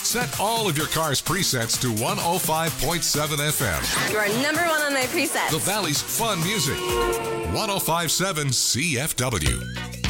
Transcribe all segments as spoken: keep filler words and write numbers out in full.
Set all of your car's presets to one oh five point seven F M. You are number one on my presets. The Valley's fun music. one oh five point seven C F W.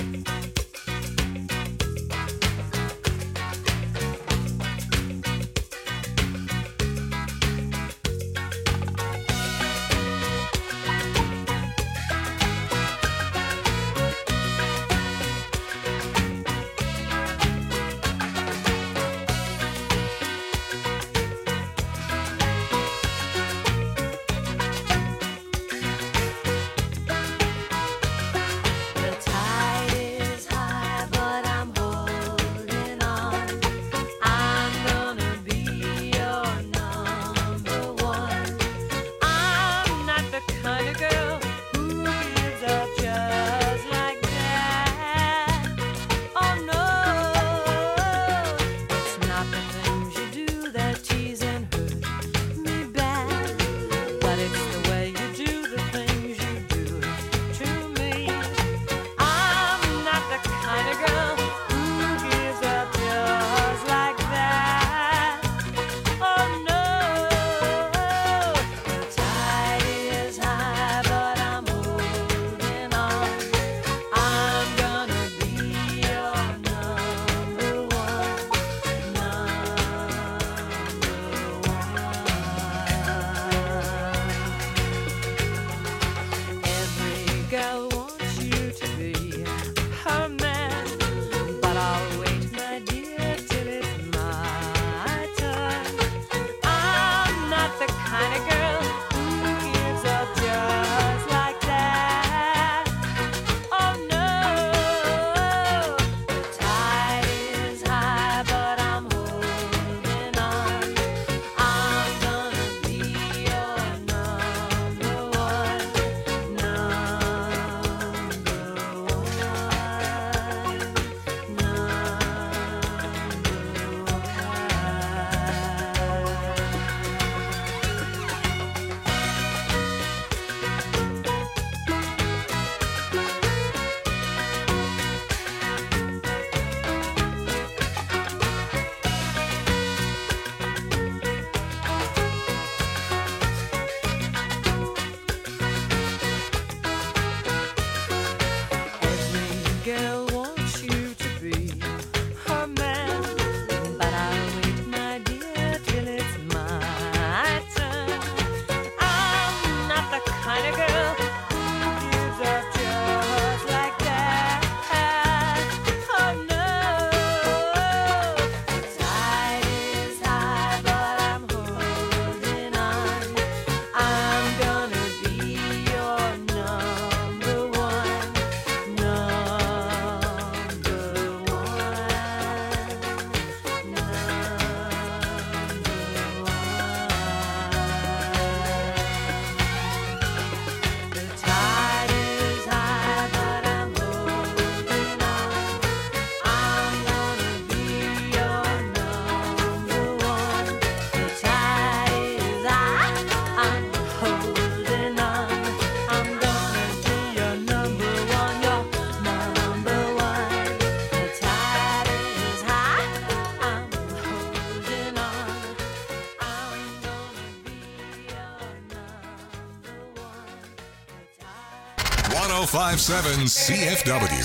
one oh five point seven C F W.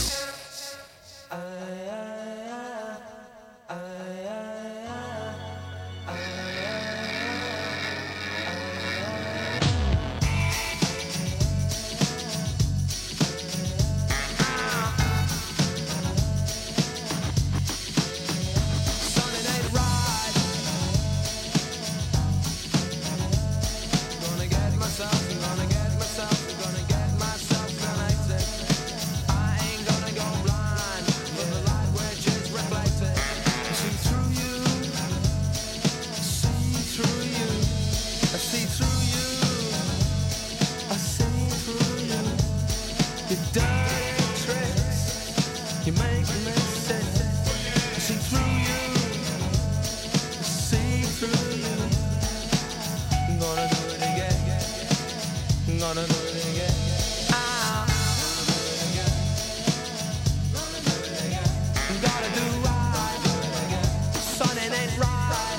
Gotta do right, son, it ain't right.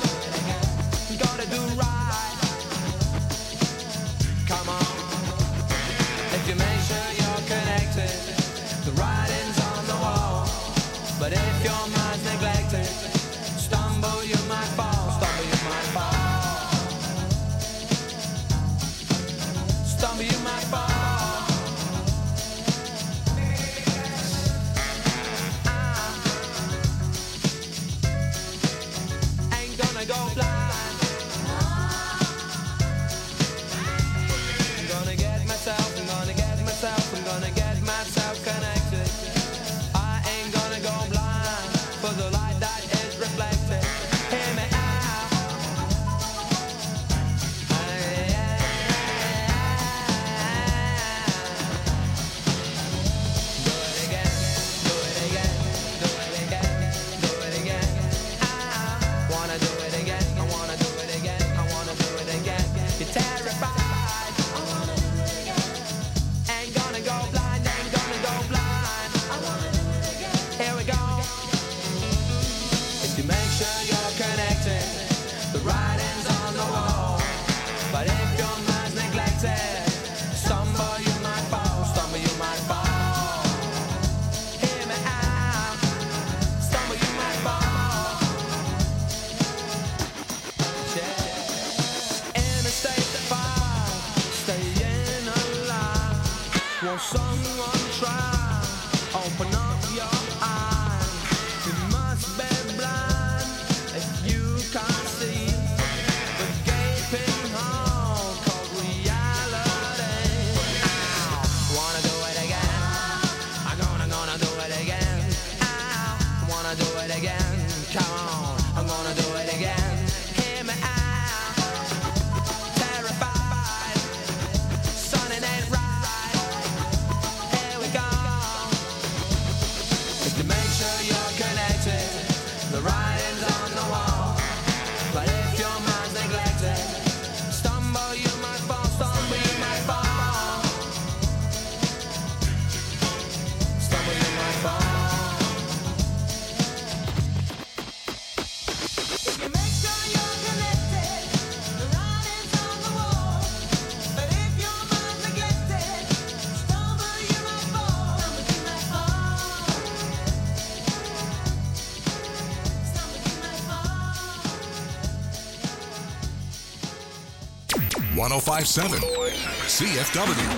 one oh five point seven C F W.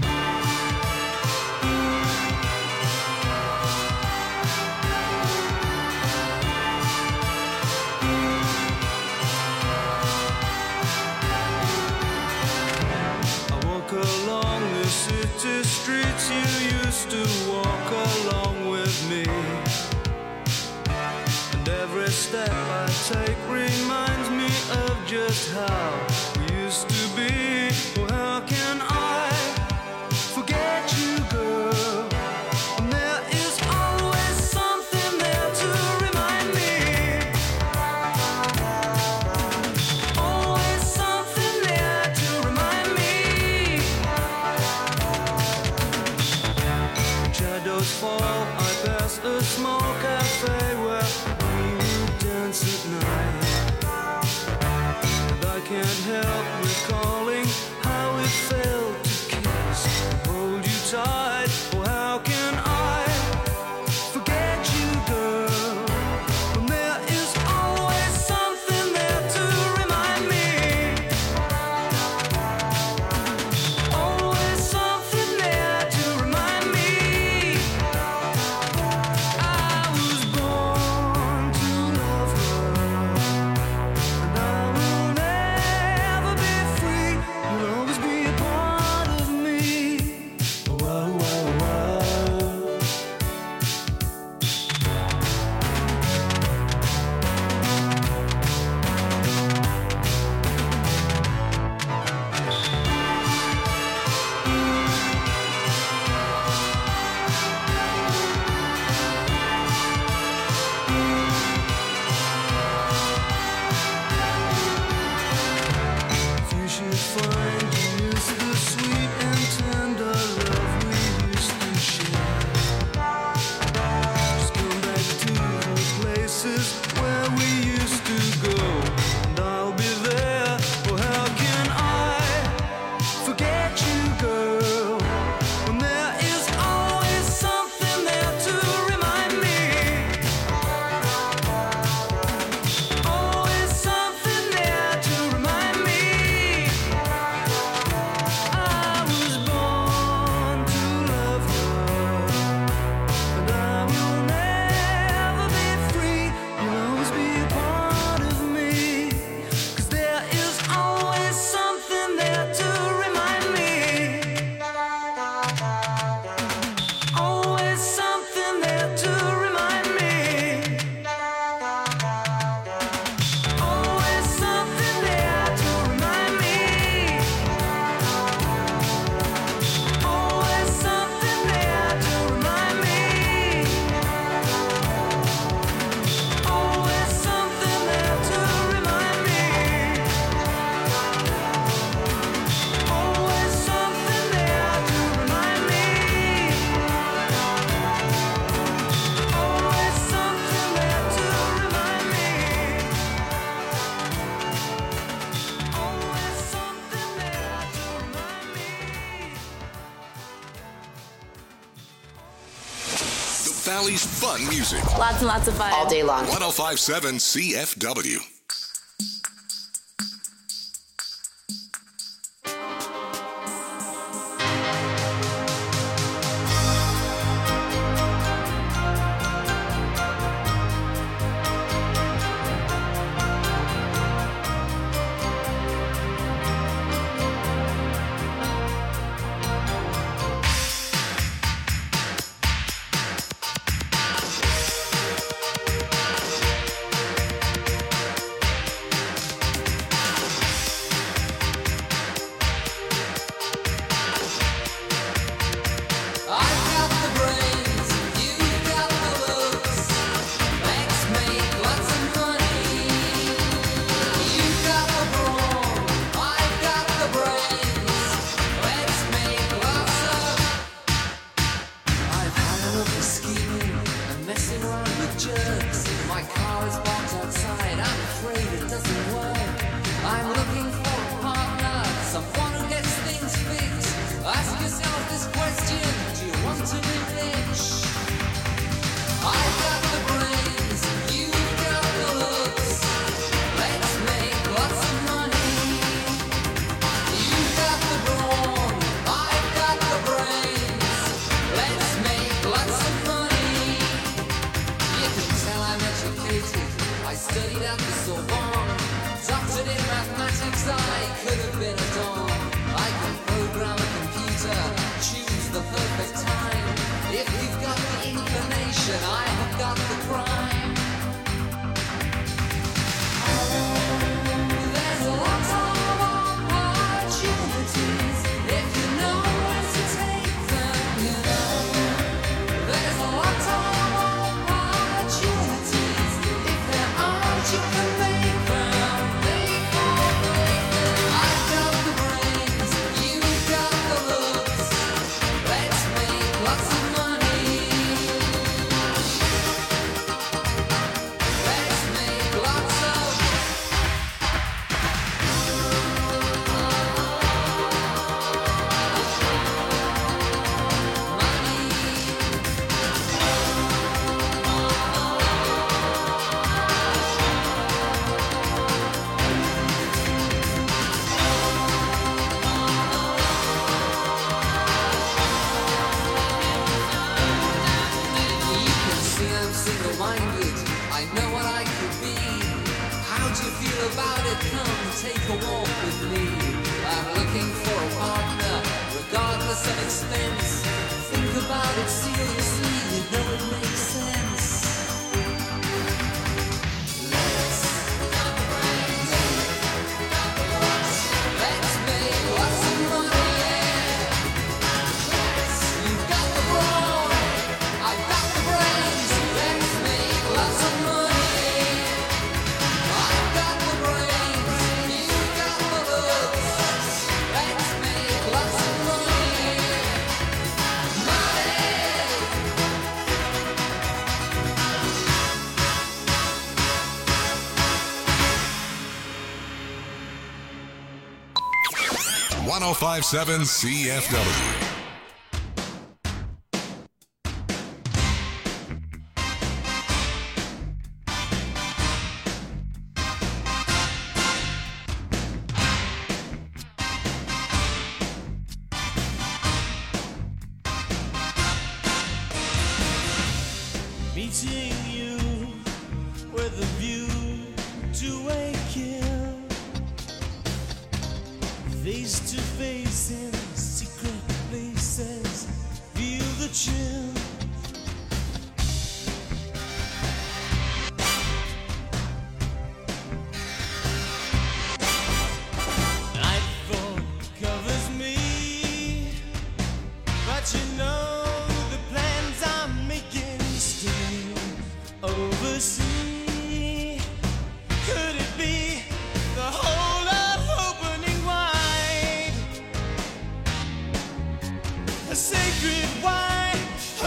Streets you used to walk along with me, and every step I take reminds me of just how we used to be. Well, how can I forget you, girl? And there is always something there to remind me. Always something there to remind me. Shadows fall, I pass a small cafe where we would dance at night. And I can't help recalling how it felt to kiss and hold you tight. Oh, how can I forget you, girl? When there is always something there to remind me. Always something there to remind me. I was born to love her, and I will never be free. You'll always be a part of me. Whoa, whoa, whoa. You should find you used the sweet and tender love we used to share. Just come back to the places where we used to go, and I'll be there. Oh, how can I forget you, girl? When there is always something there to remind me. Always something there to remind me. I was born to love her, and I will never be free. You'll always be a part of me, 'cause there is always something there to remind me. Always something there to remind me. Always something there to remind me. Always something there to remind me. Always something there to remind me. Always something there to remind me. Always something there to remind me. Always something there to remind me. The Valley's fun music. Lots and lots of fun. all day long. one oh five point seven C F W. jerks. My car is parked outside, I'm afraid it doesn't work. I'm looking for a partner, someone who gets things fixed. Ask yourself this question, do you want to be rich? I've got the brains, you've got the looks. Let's make lots of money. You've got the brawn, I've got the brains. Let's make lots of money. You can tell I'm educated, I studied at the Sorbonne. Doctored in mathematics, I could have been a don. I can program a computer, choose the perfect time. If you've got the inclination, I have got the crime. There's a lot of opportunities if you know where to take them, you know. There's a lot of opportunities. If there aren't, you can make them. Make them, make them. I've got the brains, you've got the looks. Let's make lots of money. Let's make lots of You can see I'm single-minded, I know what I could be. How do you feel about it? Come take a walk with me. I'm looking for a partner, regardless of expense. Think about it seriously, you know it makes sense. Let's Let's make lots of money, yeah. You've got the brawn, I've got the brains. Let's make lots of money. I've got the brains, you've got the looks. Let's make lots of money. Money. one oh five point seven C F W. Meeting you with a view to a kill. Face to face in secret places, feel the chill. Nightfall covers me, but you know the plans I'm making still oversee. Could it be the whole of opening wide? A sacred wide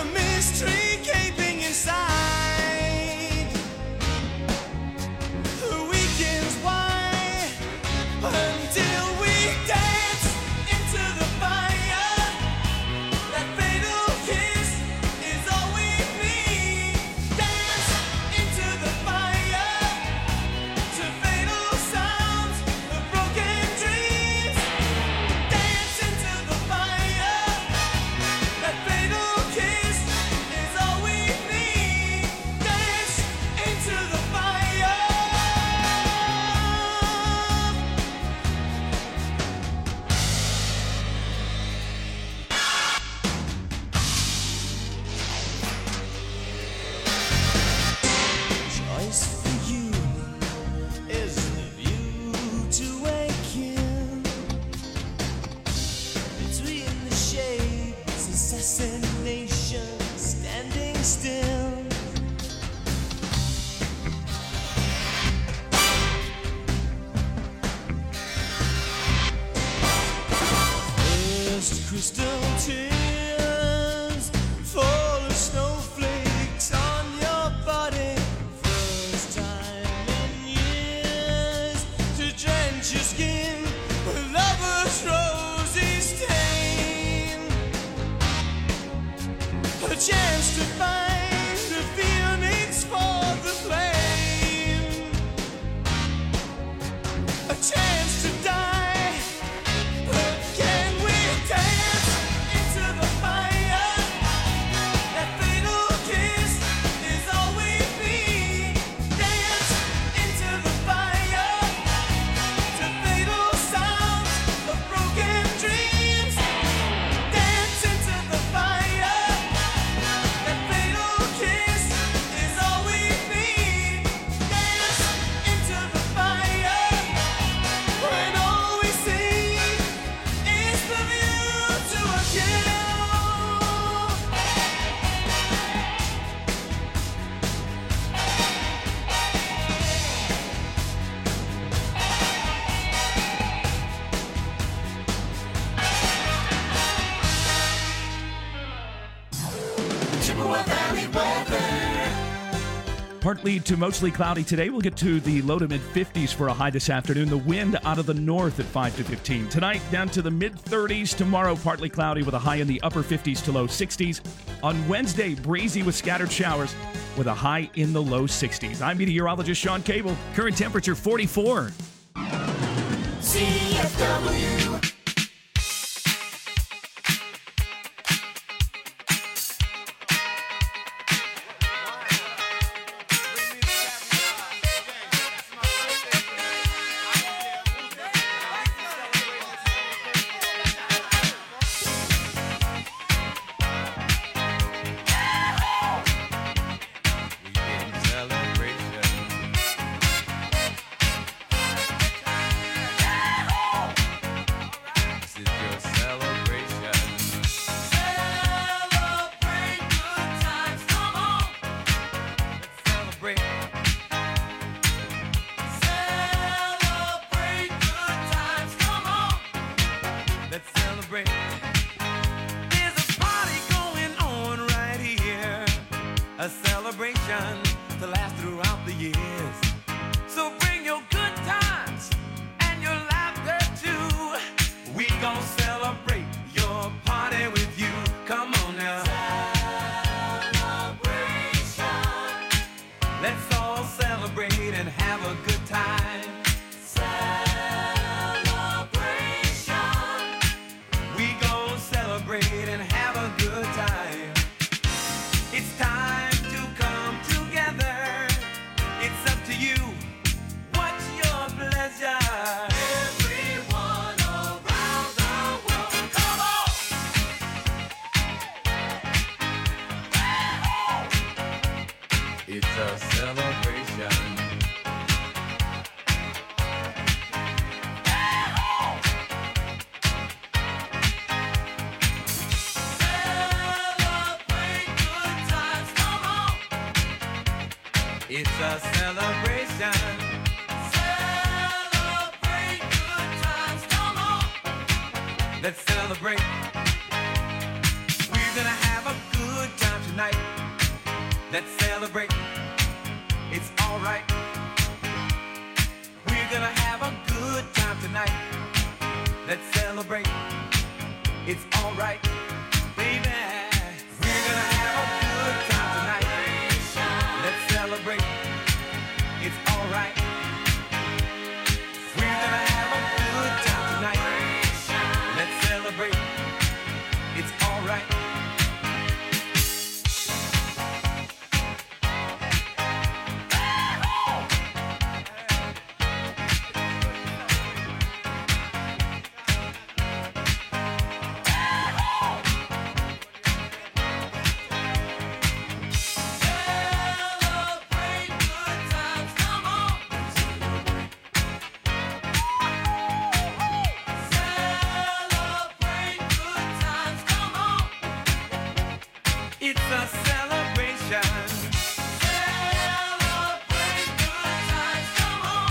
a chance to find the feelings for the flame, a chance to die. But can we dance into the fire? That fatal kiss is all we need. Dance into the fire to fatal sounds of broken dreams. Dance into the fire. That fatal kiss is all we need. Dance into the fire when all we see is the view to a kill. Chippewa Valley weather. Partly to mostly cloudy today. We'll get to the low to mid fifties for a high this afternoon. The wind out of the north at five to fifteen. Tonight, down to the mid thirties. Tomorrow, partly cloudy with a high in the upper fifties to low sixties. On Wednesday, breezy with scattered showers with a high in the low sixties. I'm meteorologist Sean Cable. Current temperature forty-four. C F W. A celebration to last throughout the years. So bring your good times and your laughter too. We gon' celebrate your party with you. Come on now. Celebration. Let's all celebrate and have a good time. Celebration. We gon' celebrate and have a good time. It's time to come together. It's up to you. What's your pleasure? Everyone around the world, come on! It's a celebration. It's a celebration. Celebrate good times, come on. Let's celebrate. We're gonna have a good time tonight. Let's celebrate. It's alright. We're gonna have a good time tonight. Let's celebrate. It's alright, baby. We're gonna have a good time tonight. Let's celebrate. It's alright. We're gonna have a good time tonight. Let's celebrate. It's alright. It's a celebration. Celebrate good times, come on.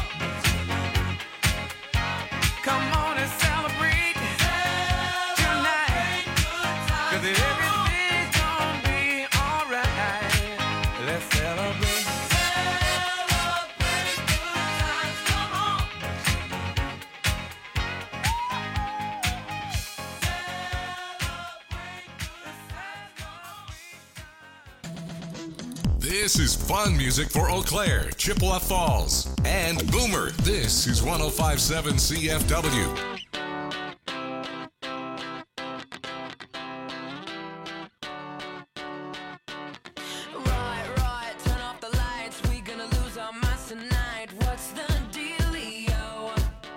Come on and celebrate tonight. 'Cause everything's gonna be alright. Let's celebrate. Celebrate good times, come on. Celebrate good times, come on. This is fun music for Eau Claire, Chippewa Falls, and Boomer. This is one oh five point seven C F W. Right, right, turn off the lights. We gonna lose our minds tonight. What's the dealio?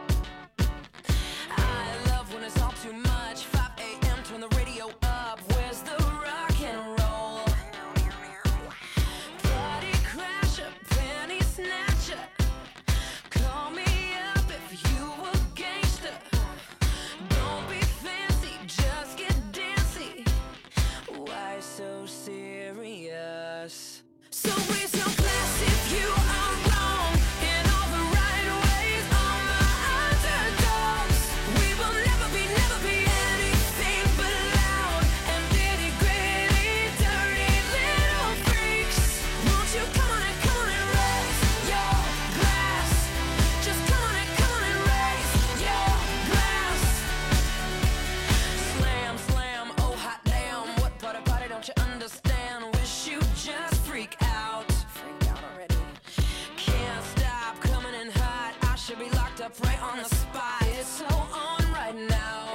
I love when it's all too much. five a.m. turn the radio up. Where's the rock and roll? Party crasher, penny snatcher. Call me up if you a gangster. Don't be fancy, just get dancy. Why so serious? So raise your glass if you are wrong in all the right ways. All my underdogs, we will never be, never be anything but loud and nitty gritty, dirty little freaks. Won't you come on and come on and raise your glass? Just come on and come on and raise your glass. Slam, slam, oh hot damn, what part of party don't you understand? Wish you just freak out. Freak out already. Can't stop coming in hot. I should be locked up right on the spot. It's so on right now.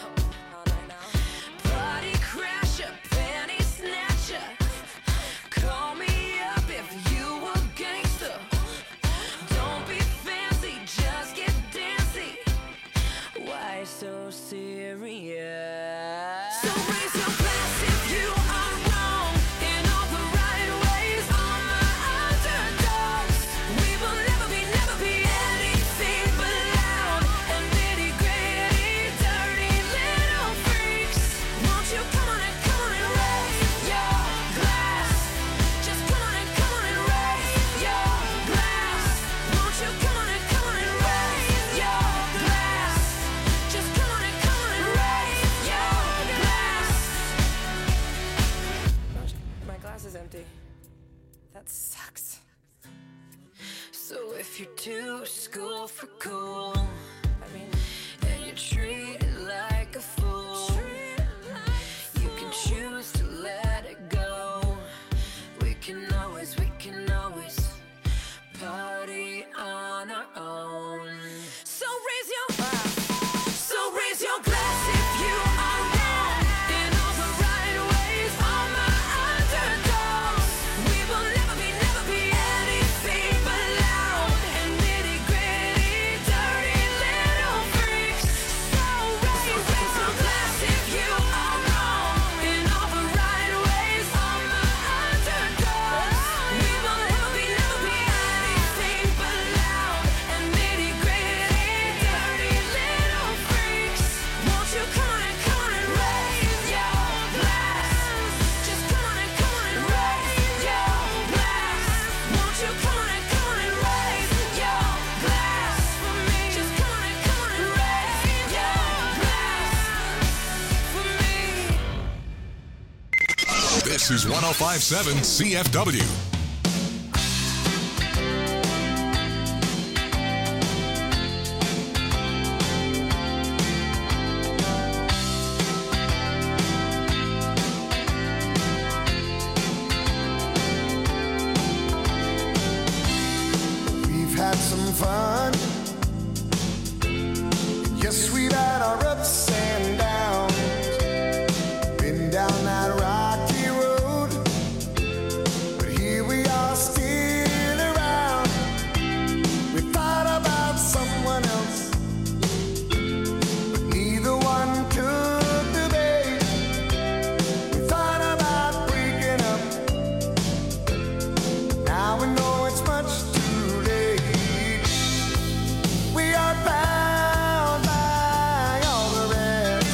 Party crasher, penny snatcher. Call me up if you a gangster. Don't be fancy, just get dancy. Why so serious? So raise your glass if you are wrong in all the right ways. All my underdogs, we will never be, never be anything but loud and nitty gritty, dirty little freaks. Won't you come on and come on and raise your glass? Just come on and come on and raise your glass. Won't you come on and come on and raise your glass? Just come on and come on and raise your glass. My glass is empty. That sucks. So if you're too school for cool, I mean, and you're treated like a fool, you can choose to let it go. We can always, we can always party on our own. So raise your so raise your glass if you are wrong in all the right ways. All my underdogs, we will never be, never be anything but loud and nitty gritty, dirty little freaks. So raise, raise your glass if you are wrong in all the right ways. All my underdogs, we will never be, never be anything but loud and nitty gritty, dirty little freaks. Won't you come on and come on and raise your glass? Just come on and come on and raise your glass. Won't you come on and come on and raise your glass for me? Just come on and come on and raise your glass for me. This is one oh five point seven C F W. We've had some fun. Yes, we've had our ups and downs. Been down that rocky road, but here we are still around. We thought about someone else, but neither one took the bait. We thought about breaking up. Now we know it's much too late. We are bound by all the rest,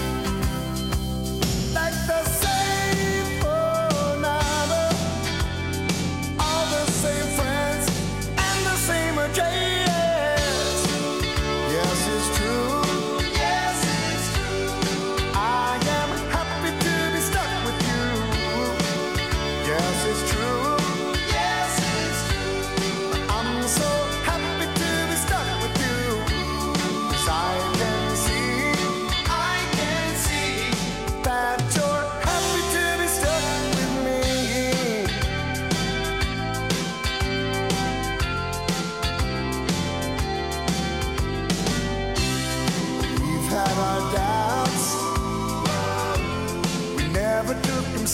like the same phone number, all the same friends, and the same address. Yes, it's true. Yes, it's true. I am happy to be stuck with you. Yes, it's true. Yes, it's true. I'm so happy to be stuck with you. 'Cause I can see, I can see that you're happy to be stuck with me.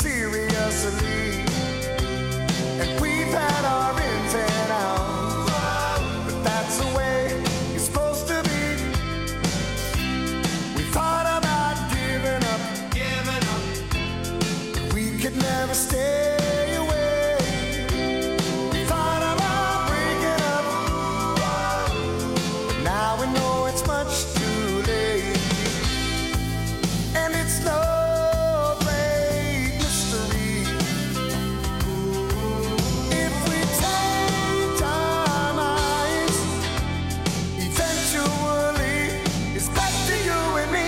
seriously. And we've had our ins and outs, but that's the way it's supposed to be. We thought about giving up, giving up. We could never stay away. We thought about breaking up, but now we know it's much too late. And it's no great mystery. If we take our minds, eventually it's back to you and me.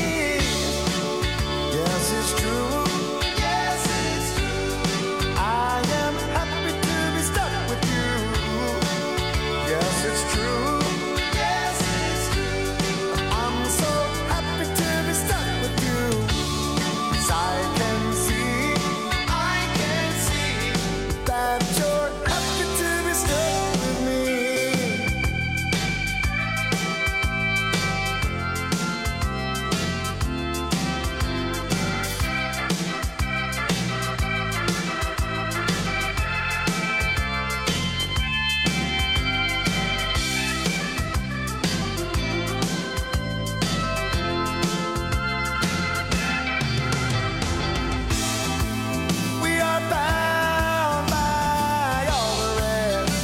Yes, it's true. Yes, it's true. I am happy to be stuck with you. Yes, it's true. Yes, it's true. I'm so happy to be stuck with you. 'Cause I can see, I can see that you're happy to be stuck with me. We are bound by all the rest,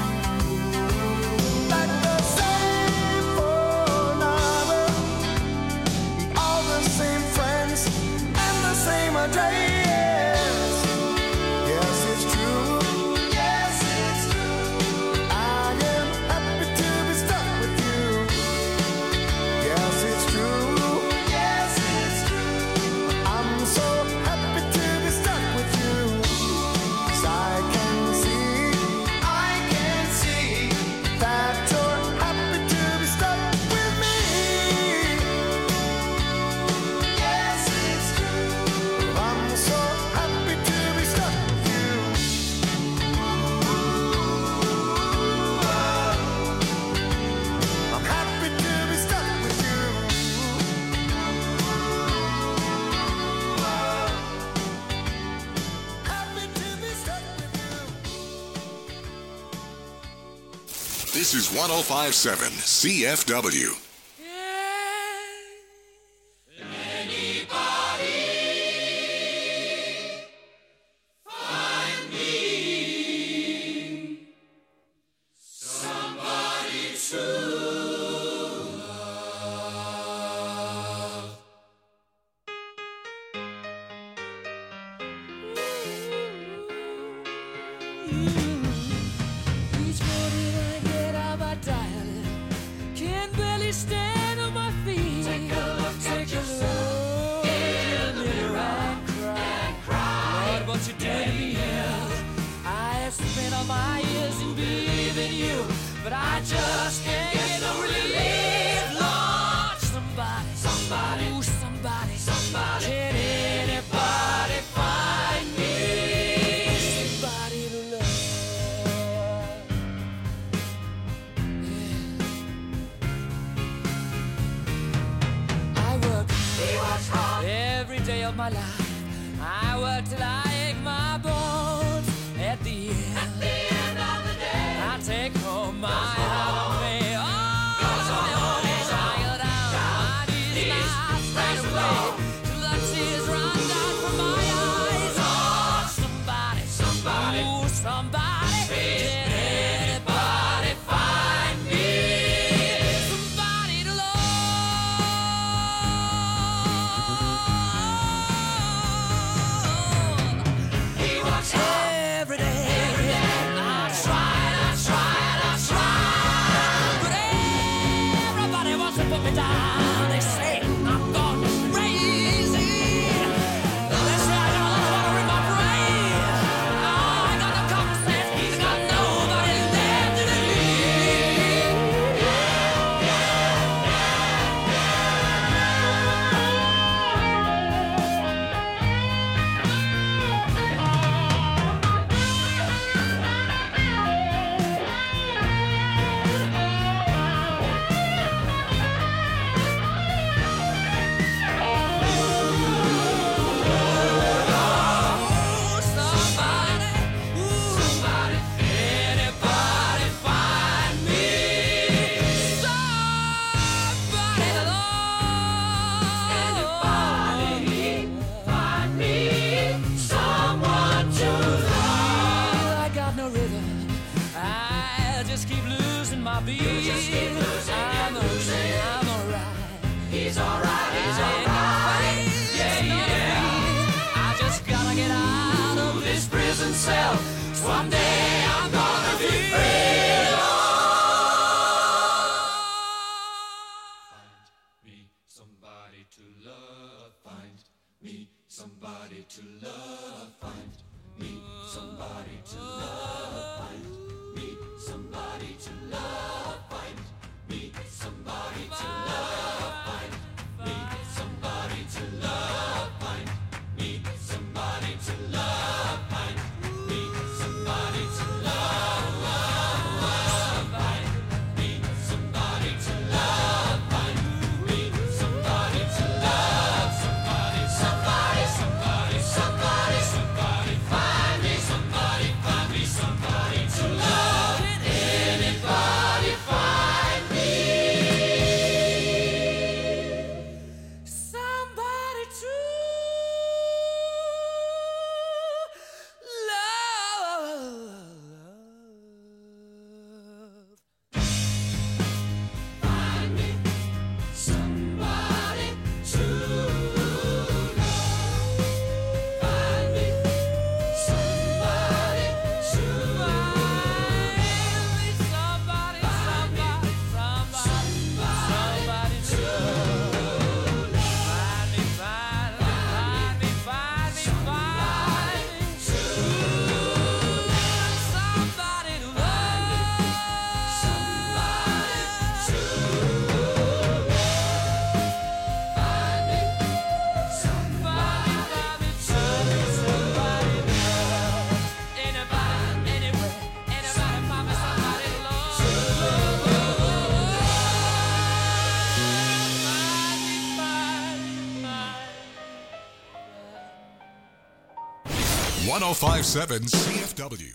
like the same phone number, all the same friends, and the same address. Yes, it's true. Yes, it's true. I am happy to be stuck with you. Yes, it's true. Yes, it's true. I'm so happy to be stuck with you. 'Cause I can see, I can see that you're happy to be stuck with me. Yes, it's true. I'm so happy to be stuck with you. I'm happy to be stuck with you. Happy to be stuck with you. This is one oh five point seven C F W. Each morning I get out my diary, can barely stand on my feet. Take a look, take a look in the mirror and cry. Lord, what you did to me is I have spent all my years in believing you, but I just can't get no relief. Lord, somebody, somebody, ooh, somebody, somebody, can anybody find me somebody to love? I work every day of my life. I work till I ache my bones. At the end, At the end of the day, I take home my holiday. Oh, tired out, my knees not straight away till the tears run down from my eyes. Oh, somebody, somebody, ooh, somebody, can anybody find me somebody to love? alright, it's alright. Yeah, yeah. I just gotta get out of this prison cell. Someday I'm gonna be free. Somebody to love, find me somebody to love, find me somebody to love, find me somebody to love, find me somebody to love, find me somebody to love, find me somebody to love, find me somebody to love, find me somebody to love, somebody, somebody. Somebody, somebody, somebody, find me somebody, find me somebody to love. Anybody find me somebody to love. Find me somebody to one oh five point seven C F W.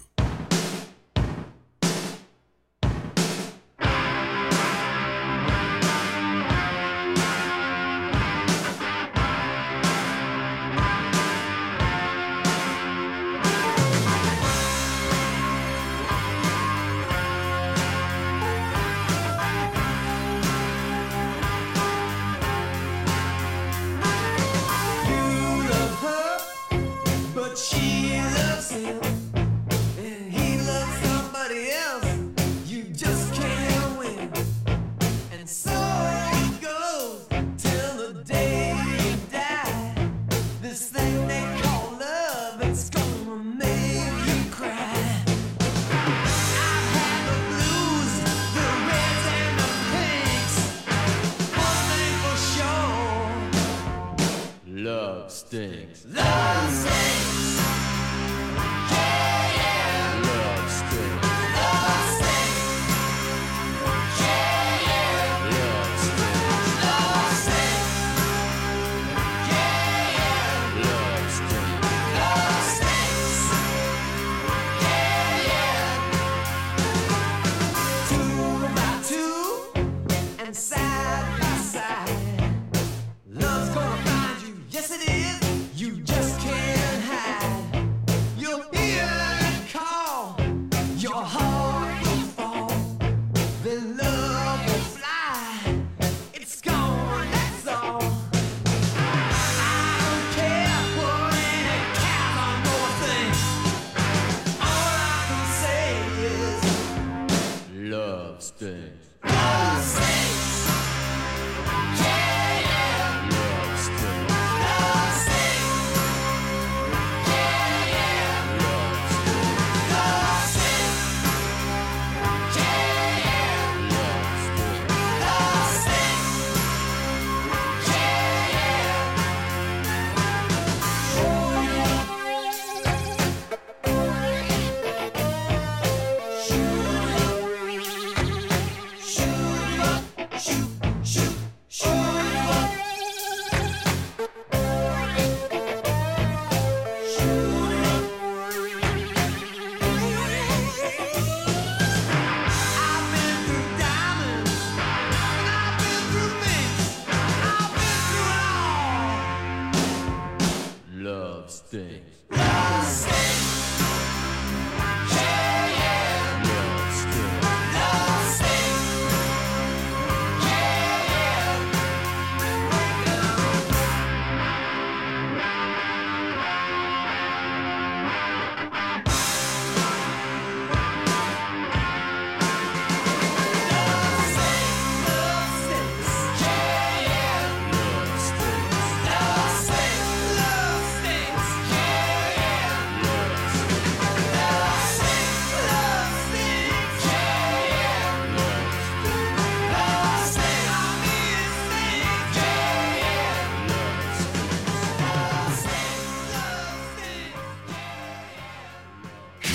She loves him, and he loves somebody else. You just can't win, and so it goes till the day you die. This thing they call love, it's gonna make you cry. I've had the blues, the reds and the pinks. One thing for sure, love stinks. Love stinks. Yeah.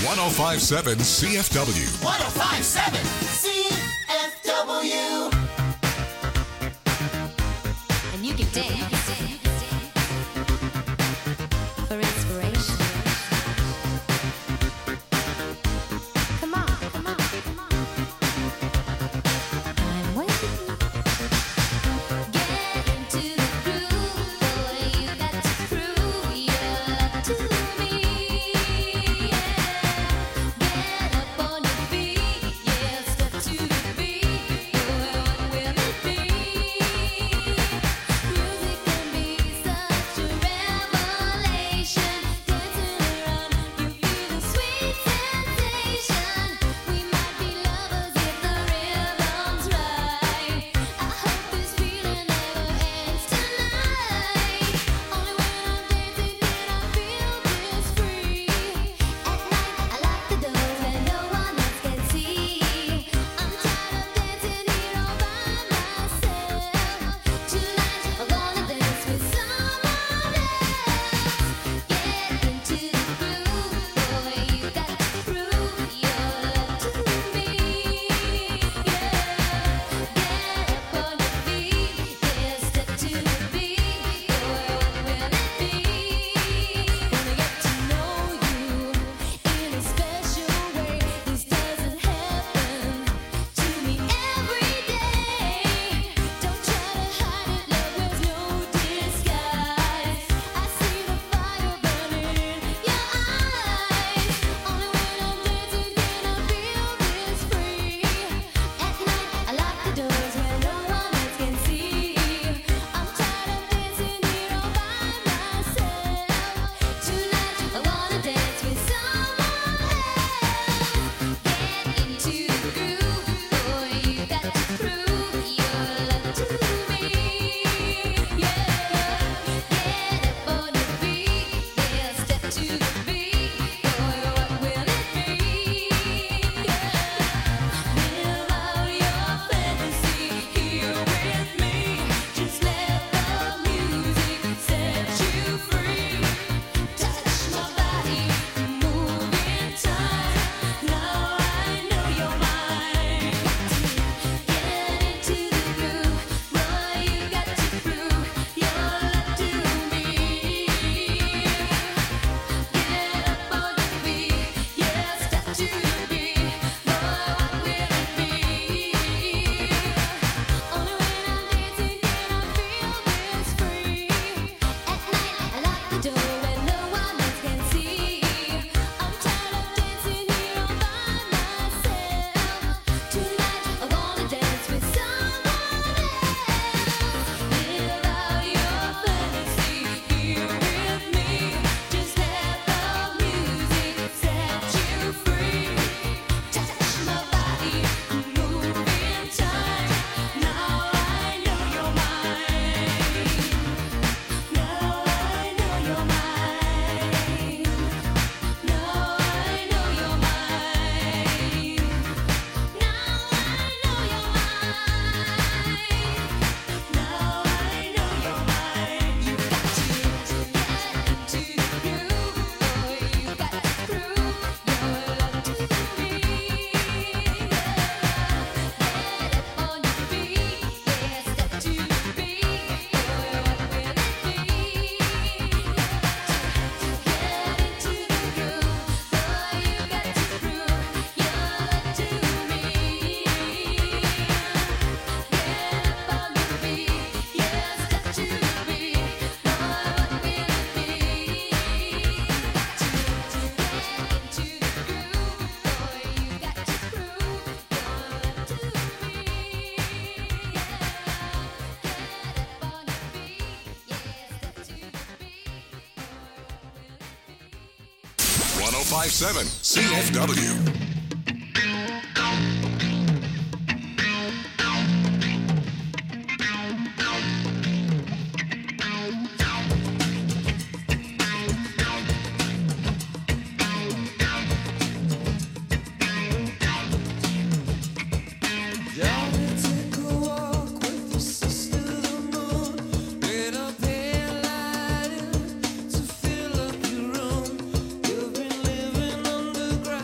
one oh five point seven C F W. one oh five point seven C F W. And you can dance for inspiration. Come on, come on, come on. I'm waiting. Get into the groove, boy. You got to prove your love to me. Get up on your feet, yeah. Step to the beat, boy. What will it be? Music can be such a revelation. Dancing around, you feel the sweet sensation. We might be lovers if the rhythm's right. I hope this feeling never ends tonight. Only when I'm dancing can I feel this free. At night I lock the doors where no one else can see. I'm tired of dancing here all by myself. Tonight I wanna dance with someone else. Get into the groove, boy. You got to prove your love to me. Yeah, get up on your feet, yeah. Step to the beat, boy. What will it be? Wanna get to know you in a special way. This doesn't happen to me every day. Don't try to hide it, love. There's no disguise. I see the fire burning in your eyes. Only when I'm dancing can I feel this free. At night I lock the doors where no one else can see. I'm tired of dancing here all by myself. Tonight I wanna dance with someone else. Get into the groove, boy. You got to prove your love to me. Yeah, get up on your feet, yeah. Step to the beat, boy. What will it be? Yeah, live out your fantasy here with me. Just let the music set you free. Touch my body, move in time. Now I know you're mine. Get into the groove, boy. You got to prove your love to me. Get up on your feet, yeah. Step to the beat, boy. What will it be? Only when I'm dancing can I feel this free. At night I lock the door where no one else can see. I'm tired of dancing here all by myself. Tonight I wanna dance with someone else. Live out your fantasy here with me. Just let the music set you free. Touch my body, move in time. Now I know you're mine. Now I know you're mine. Now I know you're mine. Now I know you're mine. Now I know you're mine. You got to get into the groove, boy. You got to prove your love to me. Get up on your feet, yeah. Step to the beat, boy. What will it be? Get into the groove, boy. You got to prove your love to me. Get up on your feet, yeah. Step to the beat, boy. What will it be? Got to get into the groove, boy. You got to prove your love to me. Get up on your feet, yeah. Step to the beat, boy. one oh five point seven C F W. Down to take a walk with your sister the moon. Get up here, light to fill up your room. You've been living underground.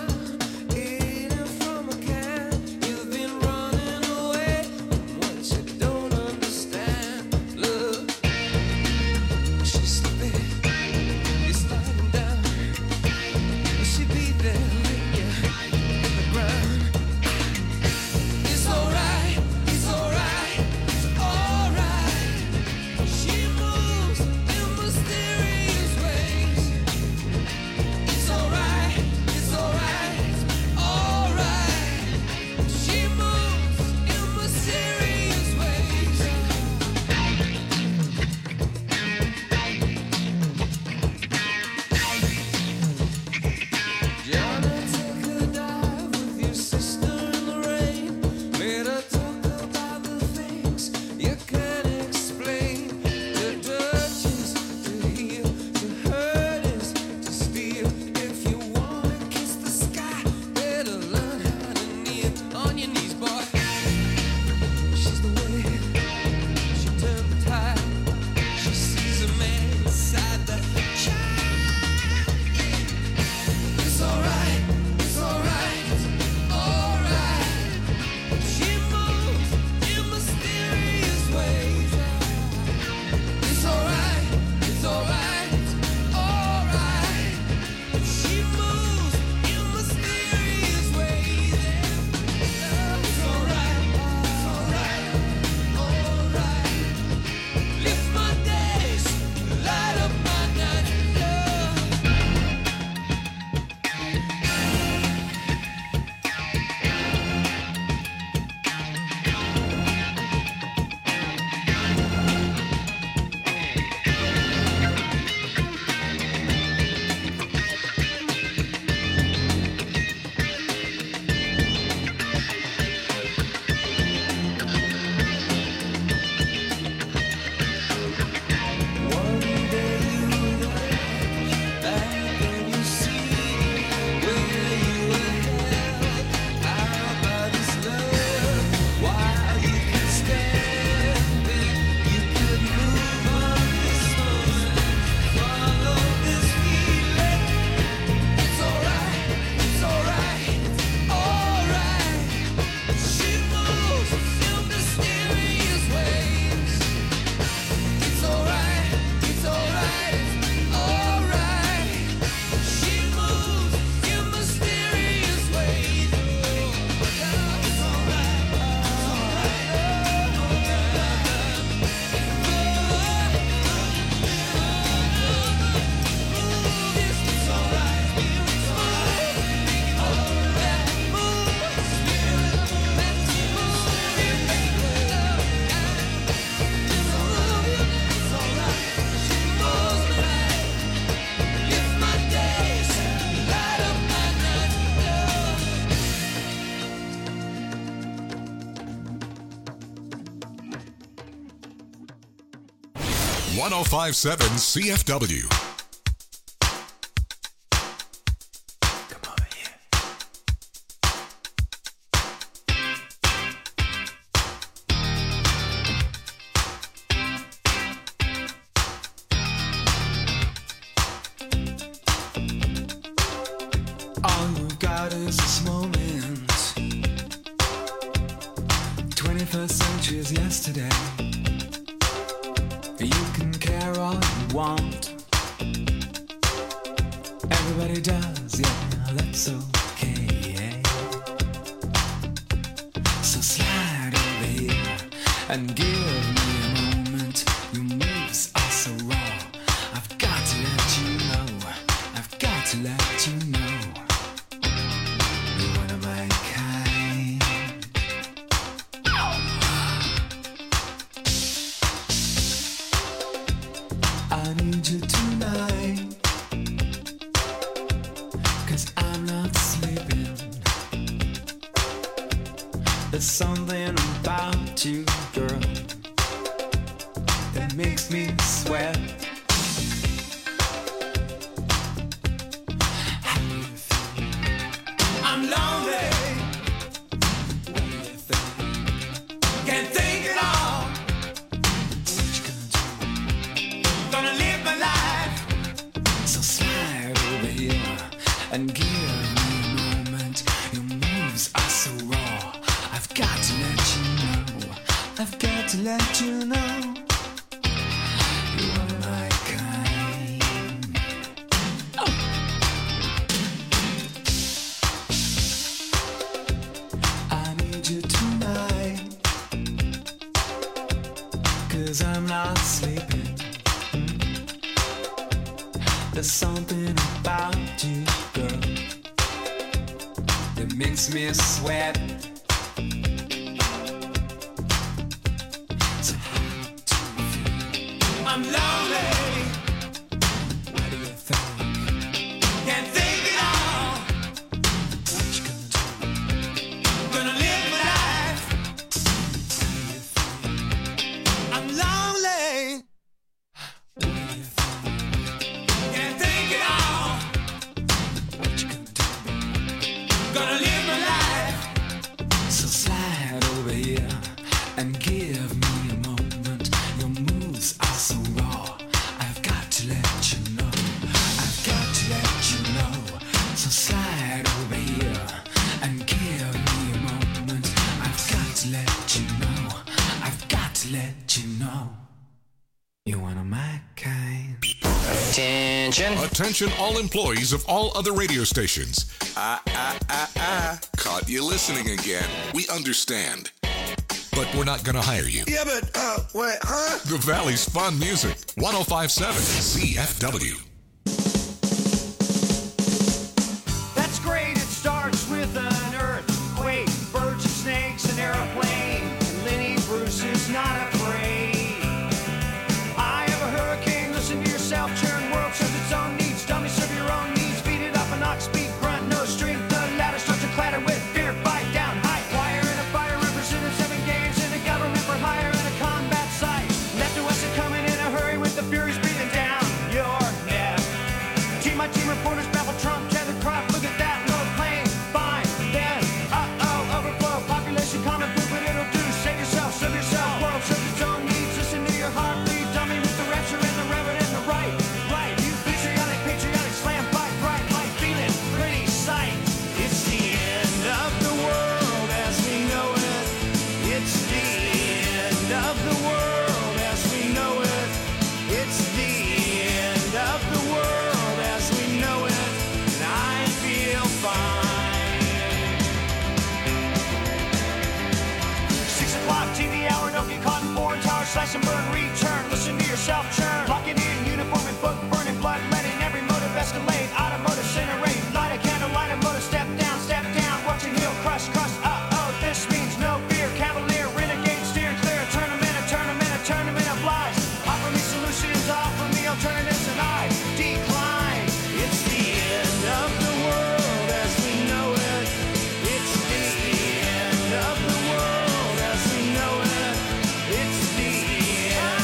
one oh five point seven C F W. All you've got is this moment. twenty-first century is yesterday. You can care all you want. Everybody does, yeah, that's okay. So slide over here and give me a moment. Your moves are so raw. I've got to let you know. I've got to let you know. You're one of my kind. I need you tonight, 'cause I'm not sleeping. There's something about you, girl, that makes me sweat. How do you feel? I'm lonely. What do you think? Can't think at all. What you gonna do? Gonna live my life. So slide over here and give me a moment. Your moves are so raw. I've got to let you know. I've got to let you know. You are my kind. Oh. I need you tonight, 'cause I'm not sleeping. There's something about you, girl, that makes me sweat. So how do you feel? I'm lonely. What do you think? Can't think at all. What you gonna do? Gonna live my life. How do you feel? I'm lonely. What do you think? Can't think at all. What you gonna do? Gonna live my life. So slide over here and give me a moment. Your moves are so raw. I've got to let you know. I've got to let you know. So slide over here and give me a moment. I've got to let you know. I've got to let you know. You're one of my kind. Attention. Attention all employees of all other radio stations. Ah, ah, ah, ah. Caught you listening again. We understand. But we're not going to hire you. Yeah, but, uh, wait, huh? The Valley's fun music. one oh five point seven C F W. That's great, it starts with an earthquake, birds and snakes, an airplane, and Lenny Bruce is not afraid. I have a hurricane, listen to yourself, churn, world serves its own needs, dummy serve your own needs, beat it up an ox, speed, grunt, no strength, the ladder starts to clatter with fear, fight down, high wire in a fire, representing seven games in a government for hire in a combat site, left to west and coming in a hurry with the furies breathing down your neck. Team my team reporters baffle Trump, tether crop, look at that, no plane, fine, then, uh-oh, overflow, population common food, but it'll do, save yourself, serve yourself, world serves its own needs, listen to your heartbeat, dummy with the rapture and the reverend and the right, right, you patriotic, patriotic, slam, fight, bright, light, feeling, pretty sight, it's the end of the world as we know it, it's the end of the world as we know it, it's the end of the world as we know it, and I feel fine. Six o'clock T V hour, don't get caught in foreign tower, slash and burn, return, listen to yourself churn, lock it in, uniform and book, burning blood, letting every motive escalate, automotive incinerate, light a candle, light a motor, step down, step down, watching heel crush, crush, uh-oh, this means no fear, cavalier, renegade, steer clear, a tournament, a tournament, a tournament of lies, offer me solutions, offer me alternatives, and I decline, it's the end of the world as we know it, it's the end of the world as we know it, it's the end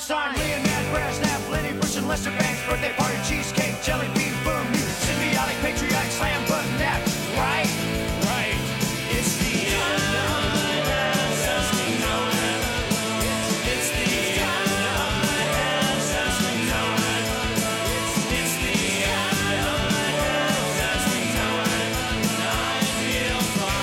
Einstein, Leonid Brezhnev, Lenny Bruce, and Lester Banks, birthday party, cheesecake, jelly bean, boom, you symbiotic, patriotic, slam button, that, right? Right. It's the end of the world as we know it. It's the end of the world as we know it. It's the end of the world as we know it. I feel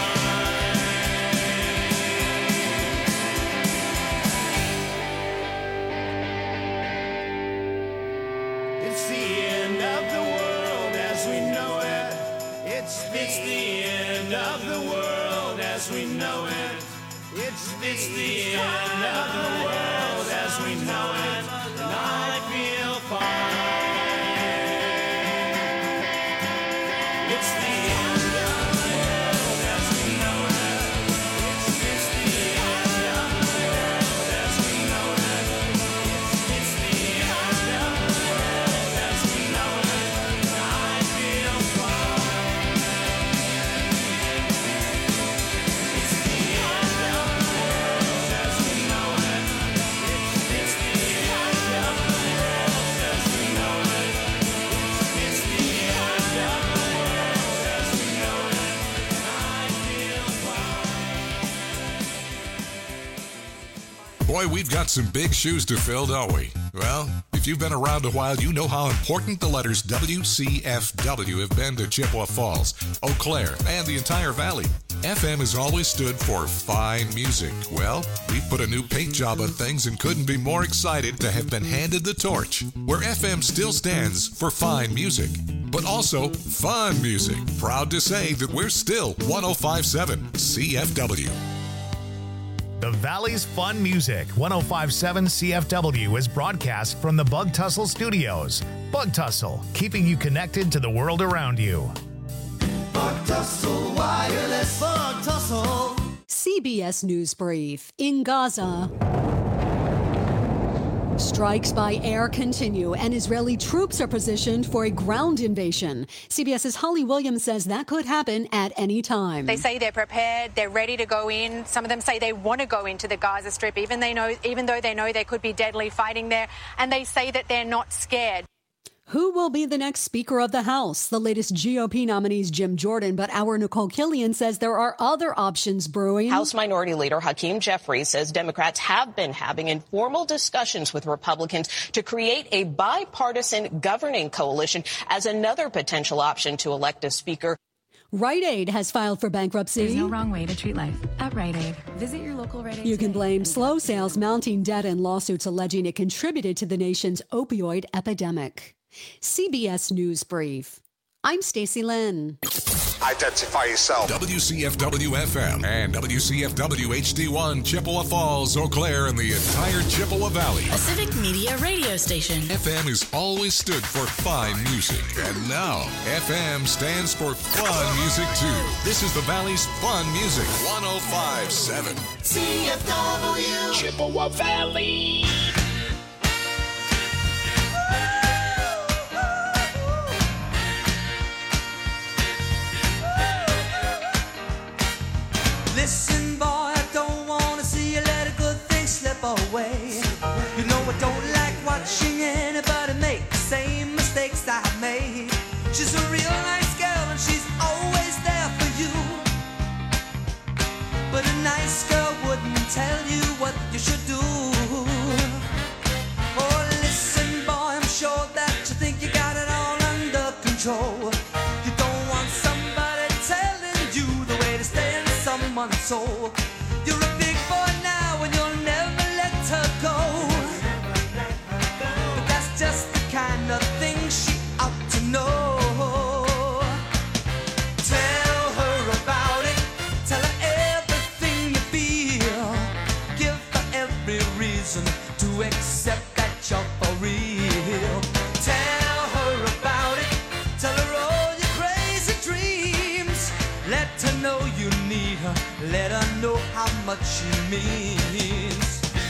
It's the end of the world as we know it. It's the, it's the end of the world as we know it. It's the, it's the end of the world as we know it. And I feel fine. It's the end of the world as we know it. It's, it's the end of the world as we know it. It's, it's the end of the world as we know it. And I feel fine. It's the end of the world as we know it. It's, it's the end of the world as we know it. It's, it's the end of the world as we know it. And I feel fine. Boy, we've got some big shoes to fill, don't we? Well, if you've been around a while, you know how important the letters W C F W have been to Chippewa Falls, Eau Claire, and the entire valley. F M has always stood for fine music. Well, we've put a new paint job on things and couldn't be more excited to have been handed the torch, where F M still stands for fine music, but also fun music. Proud to say that we're still one oh five point seven C F W. The Valley's Fun Music, one oh five point seven C F W, is broadcast from the Bug Tussle Studios. Bug Tussle, keeping you connected to the world around you. Bug Tussle Wireless. Bug Tussle. C B S News Brief. In Gaza, strikes by air continue and Israeli troops are positioned for a ground invasion. CBS's Holly Williams says that could happen at any time. They say they're prepared, they're ready to go in. Some of them say they want to go into the Gaza Strip, even they know, even though they know there could be deadly fighting there, and they say that they're not scared. Who will be the next Speaker of the House? The latest G O P nominee is Jim Jordan, but our Nicole Killian says there are other options brewing. House Minority Leader Hakeem Jeffries says Democrats have been having informal discussions with Republicans to create a bipartisan governing coalition as another potential option to elect a speaker. Rite Aid has filed for bankruptcy. There's no wrong way to treat life at Rite Aid. Visit your local Rite Aid. You can blame slow sales, mounting debt, and lawsuits alleging it contributed to the nation's opioid epidemic. C B S News Brief. I'm Stacey Lynn. Identify yourself. W C F W F M and W C F W H D one, Chippewa Falls, Eau Claire, and the entire Chippewa Valley. A civic media radio station. F M has always stood for fine music, and now F M stands for fun music too. This is the Valley's Fun Music, one oh five point seven C F W. Chippewa Valley. Listen, boy, I don't wanna see you let a good thing slip away. You know I don't like watching anybody make the same mistakes I made. She's a real nice girl and she's always there for you. But a nice girl wouldn't tell you what you should do. Oh, listen, boy, I'm sure that you think you got it all under control. You don't want somebody telling you the way to stay in someone's soul. You're a big boy now and you'll never let her go. But that's just the kind of thing she ought to know. Tell her about it. Tell her everything you feel. Give her every reason to accept that you're for real. Tell her about it. Tell her all your crazy dreams. Let her know you need her. Let her know how much you mean.